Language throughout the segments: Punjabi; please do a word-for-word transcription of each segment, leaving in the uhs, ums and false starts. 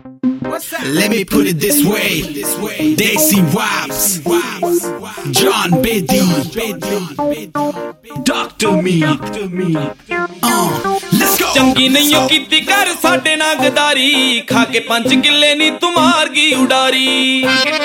Let me put it this way, Daisy Wops, John Biddy, Doctor Me, uh, let's go. ਚੰਗੀ ਨਹੀਂ ਉਹ ਕੀਤੀ ਕਰ ਸਾਡੇ ਨਾਲ ਗਦਾਰੀ, ਖਾ ਕੇ ਪੰਜ ਕਿੱਲੇ ਨੀ ਤੂੰ ਮਾਰ ਗਈ ਉਡਾਰੀ।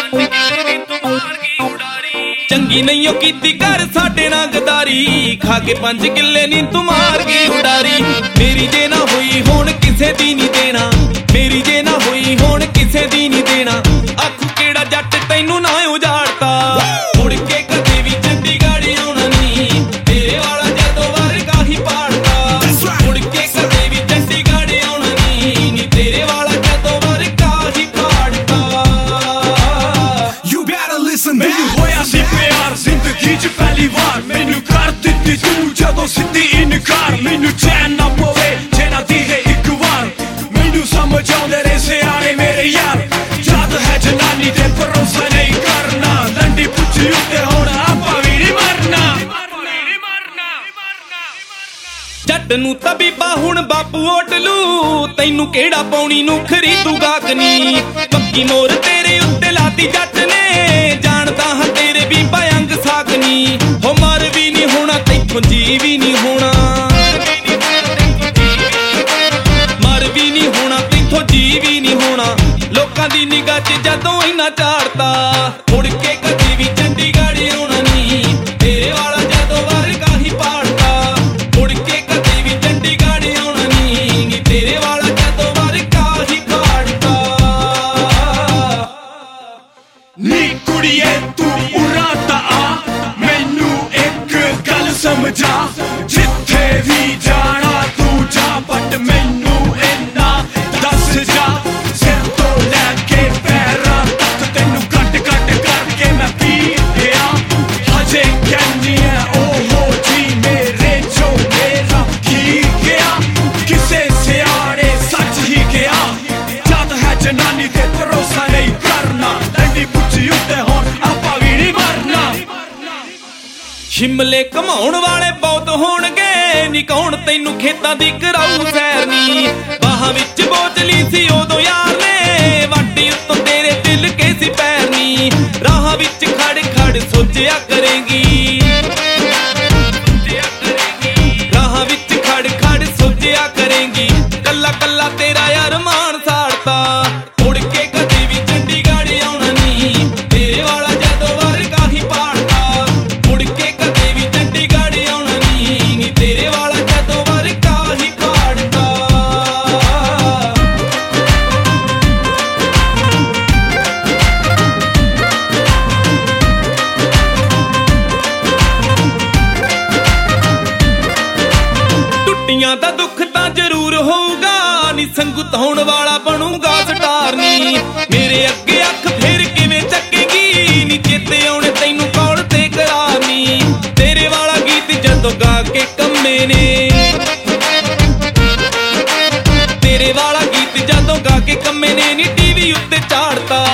ਚੰਗੀ ਨਹੀਂ ਉਹ ਕੀਤੀ ਕਰ ਸਾਡੇ ਨਾਲ ਗਦਾਰੀ, ਖਾ ਕੇ ਪੰਜ ਕਿੱਲੇ ਨੀ ਤੂੰ ਮਾਰ ਗਈ ਉਡਾਰੀ। ਮੇਰੀ ਜੇ ਨਾ ਹੋਈ ਹੁਣ ਕਿਸੇ ਦੀ ਨੀ ਦੇਣਾ, ਮੇਰੀ ਜੇ ਨਾ ਹੋਈ ਹੁਣ ਕਿਸੇ ਦੀ ਨੀ ਦੇਣਾ। ਆਖੂ ਕਿਹੜਾ ਜੱਟ ਤੈਨੂੰ ਨਾ ਉਜਾੜਤਾ, ਮੁੜ ਕੇ ਕਦੇ ਵੀ ਚੰਡੀਗੜ੍ਹ ਆਉਣਾ ਨੀ, ਤੇਰੇ ਵਾਲਾ ਜਦੋਂ ਵਰਗਾ ਹੀ ਪਾੜਤਾ। ਮੁੜ ਕੇ ਕਦੇ ਵੀ ਚੰਡੀਗੜ੍ਹ ਆਉਣਾ ਨੀ, ਨੀ ਤੇਰੇ ਵਾਲਾ ਜਦੋਂ ਵਰਗਾ ਹੀ ਪਾੜਤਾ। You better listen, ਮੈਨੂੰ ਹੋਇਆ ਸੀ ਪਿਆਰ ਜ਼ਿੰਦਗੀ 'ਚ ਪਹਿਲੀ ਵਾਰ, ਮੈਨੂੰ ਕਰ ਦਿੱਤੀ ਤੂੰ ਜਦੋਂ ਸਿੱਧੀ ਇਨਕਾਰ। ਮੈਨੂੰ ਚੈਨ ਨਾ ਪਵੇ ਜੇ ਨਾ ਦੀਏ ਇੱਕ ਵਾਰ, ਮੈਨੂੰ ਸਮਝ ਆਉਂਦੇ ਨੇ ਸਿਆਣੇ ਮੇਰੇ ਯਾਰ। ਜਦ ਹੈ ਜਨਾਨੀ ਤੇ ਭਰੋਸਾ ਨਹੀਂ ਕਰਨਾ, ਲੰਡੀ ਪੁੱਛੀ ਉੱਤੇ ਹੁਣ ਆਪਾਂ ਵੀ ਨਹੀਂ ਮਰਨਾ। ਜੱਟ ਨੂੰ ਤਬੀਬਾ ਹੁਣ ਬਾਪੂ ਹੋਟਲੂ, ਤੈਨੂੰ ਕਿਹੜਾ ਪਾਉਣੀ ਨੂੰ ਖਰੀਦੂ ਗਾਗਨੀ। ਪੱਕੀ ਮੋਰ ਤੇਰੇ ਉੱਤੇ ਲਾਤੀ ਜੱਟ ਨੇ, ਜਾਣਦਾ ਹਾਂ ਤੇਰੇ ਵੀ ਭਯੰਗ ਸਾਗਨੀ। ਹੋ ਮਰ ਵੀ ਨਹੀਂ ਹੋਣਾ ਤੈਥੋਂ ਜੀ ਵੀ ਨਹੀਂ ਹੋਣਾ, ਮਰ ਵੀ ਨਹੀਂ ਹੋਣਾ ਤੈਥੋਂ ਜੀ ਵੀ ਨਹੀਂ ਹੋਣਾ। ਲੋਕਾਂ ਦੀ ਨਿਗਾਹ 'ਚ ਜਦੋਂ ਇੰਨਾ ਝਾੜਤਾ, ਮੁੜ ਕੇ ਕਦੀ ਵੀ ਚੰਡੀਗੜ੍ਹ ਆਉਣਾ ਨੀ, ਤੇਰੇ ਵਾਲਾ ਜਦੋਂ ਵਰਗਾ ਹੀ ਪਾੜਤਾ। ਮੁੜ ਕੇ ਕਦੀ ਵੀ ਚੰਡੀਗੜ੍ਹ ਆਉਣਾ ਨੀ, ਨੀ ਤੇਰੇ ਵਾਲਾ ਜਦੋਂ ਵਰਗਾ ਹੀ ਪਾੜਤਾ। ਨੀ ਕੁੜੀਏ ਤੂੰ ਉਰਾਂ ਤਾਂ ਆ, ਮੈਨੂੰ ਇੱਕ ਗੱਲ ਸਮਝਾ। ਜਿੱਥੇ ਵੀ ਜਾਣਾ ਤੂੰ ਜਾ, ਬਟ ਮੈਨੂੰ ਇੰਨਾ ਦੱਸ ਜਾ। ਸਿਰ ਤੋਂ ਲੈ ਕੇ ਪੈਰਾਂ ਤੱਕ ਤੈਨੂੰ ਕੱਟ ਕੱਟ ਕਰਕੇ ਮੈਂ ਪੀ ਗਿਆ। ਹਜੇ ਕਹਿੰਦੀ ਐ ਓਹੋ ਜੀ ਮੇਰੇ ਜੋ ਮੇਰਾ ਕੀ ਗਿਆ। ਕਿਸੇ ਸਿਆਣੇ ਸੱਚ ਹੀ ਗਿਆ, ਜਦ ਹੈ ਜਨਾਨੀ ਤੇ ਭਰੋਸਾ ਨਹੀਂ ਕਰਨਾ। ਲੰਡੀ ਪੁੱਛੀ ਉੱਤੇ ਹੁਣ ਆਪਾਂ ਵੀ ਨਹੀਂ ਮਰਨਾ। ਸ਼ਿਮਲੇ ਘਮਾਉਣ ਵਾਲੇ ਬਹੁਤ ਹੋਣਗੇ ਨੀ, ਕੌਣ ਤੈਨੂੰ ਖੇਤਾਂ ਦੀ ਕਰਾਊ ਸੈਰ ਨੀ। ਬਾਹਾਂ ਵਿੱਚ ਬੋਤਲੀ ਸੀ ਉਦੋਂ ਯਾਰ ਨੇ, ਵਾਟੀ ਉੱਤੋਂ ਤੇਰੇ ਦਿਲ ਕੇ ਸੀ ਪੈਰ ਨੀ। ਰਾਹਾਂ ਵਿੱਚ ਖੜ ਖੜ ਸੋਚਿਆ ਕਰੇਂਗੀ, ਰਾਹਾਂ ਵਿੱਚ ਖੜ ਖੜ ਸੋਚਿਆ ਕਰੇਂਗੀ। ਕੱਲਾ ਕੱਲਾ ਤੇਰਾ ਯਾਰ ਮਾਨ ਸਾੜਤਾ, ਮੁੜ ਕੇ ਕਦੇ ਵੀ ਚੰਡੀਗੜ੍ਹ ਆਉਣਾ ਨੀ, ਤੇਰੇ ਵਾਲਾ ਜਦੋਂ ਵਰਗਾ ਹੀ ਪਾੜਤਾ। ਮੁੜ ਕੇ ਕਦੇ ਵੀ ਚੰਡੀਗੜ੍ਹ ਆਉਣਾ ਨੀ, ਨੀ ਤੇਰੇ ਵਾਲਾ ਜਦੋਂ ਵਰਗਾ ਹੀ ਪਾੜਤਾ। ਟੁੱਟੀਆਂ ਦਾ ਦੁੱਖ ਤਾਂ ਜ਼ਰੂਰ ਹੋਊਗਾ ਨੀ, ਸੰਗੂ ਧਾਉਣ ਵਾਲਾ ਬਣੂਗਾ ਸਟਾਰ ਨੀ। ਮੇਰੇ ਅੱਗੇ ਅੱਖ ਫੇਰ ਕਿਵੇਂ ਚੱਕੇਗੀ ਨੀ, ਚੇਤੇ ਆਉਣੇ ਤੈਨੂੰ ਕੌਲ ਤੇ ਕਰਾਰ ਨੀ। ਤੇਰੇ ਵਾਲਾ ਗੀਤ ਜਦੋਂ ਗਾ ਕੇ ਕੰਮੇ ਨੇ, ਤੇਰੇ ਵਾਲਾ ਗੀਤ ਜਦੋਂ ਗਾ ਕੇ ਕੰਮੇ ਨੇ ਨੀ ਟੀਵੀ ਉੱਤੇ ਝਾੜਤਾ।